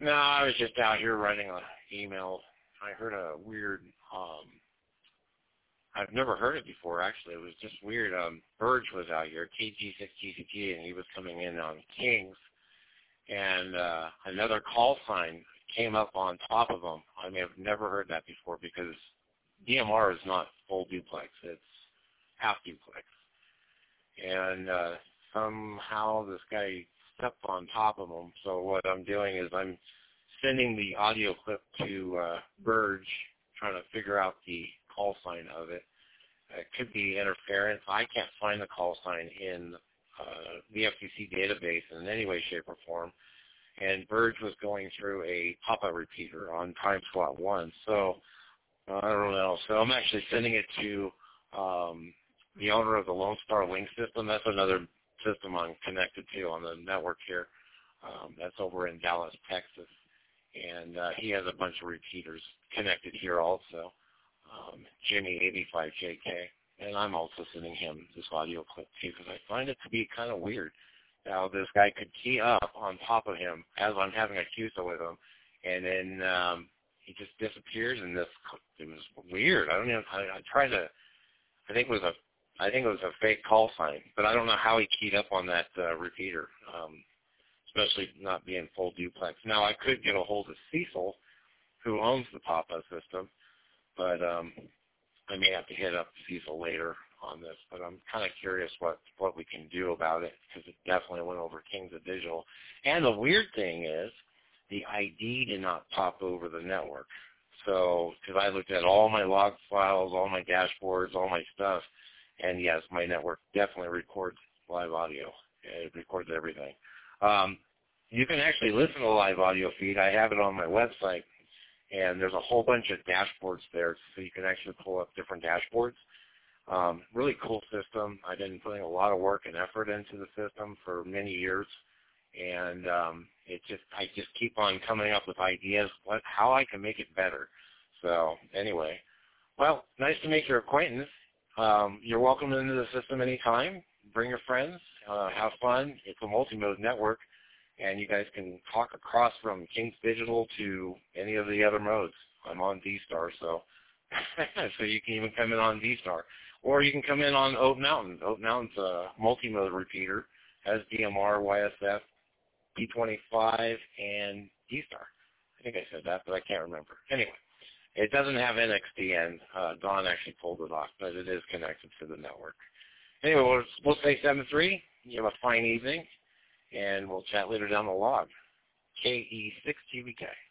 No, I was just out here writing an email. I heard a weird, I've never heard it before, actually. It was just weird. Burge was out here, KG6GCG, and he was coming in on Kings, and another call sign came up on top of him. I mean, I've never heard that before because DMR is not full duplex. It's half duplex. And somehow this guy stepped on top of him. So what I'm doing is I'm sending the audio clip to Burge, trying to figure out the call sign of it. It could be interference. I can't find the call sign in the FCC database in any way, shape, or form. And Burge was going through a pop-up repeater on time slot 1. So I don't know. So I'm actually sending it to the owner of the Lone Star Link system. That's another system I'm connected to on the network here. That's over in Dallas, Texas. And he has a bunch of repeaters connected here also. Jimmy85JK. And I'm also sending him this audio clip too because I find it to be kind of weird how this guy could key up on top of him as I'm having a QSO with him. And then he just disappears, and it was weird. I don't know. I tried to. I think it was a fake call sign, but I don't know how he keyed up on that repeater, especially not being full duplex. Now I could get a hold of Cecil, who owns the Papa system, but I may have to hit up Cecil later on this. But I'm kind of curious what we can do about it because it definitely went over Kings of Digital. And the weird thing is, the ID did not pop over the network. So, because I looked at all my log files, all my dashboards, all my stuff, and yes, my network definitely records live audio. It records everything. You can actually listen to the live audio feed. I have it on my website, and there's a whole bunch of dashboards there, so you can actually pull up different dashboards. Really cool system. I've been putting a lot of work and effort into the system for many years. And I just keep on coming up with ideas how I can make it better. So anyway, well, nice to make your acquaintance. You're welcome into the system anytime. Bring your friends. Have fun. It's a multi-mode network, and you guys can talk across from Kings Digital to any of the other modes. I'm on D-Star, so so you can even come in on D-Star. Or you can come in on Oat Mountain. Oat Mountain's a multi-mode repeater, has DMR, YSF, P25, and D-Star. I think I said that, but I can't remember. Anyway, it doesn't have NXDN. Don actually pulled it off, but it is connected to the network. Anyway, we'll say 7-3. You have a fine evening, and we'll chat later down the log. KE6GBK.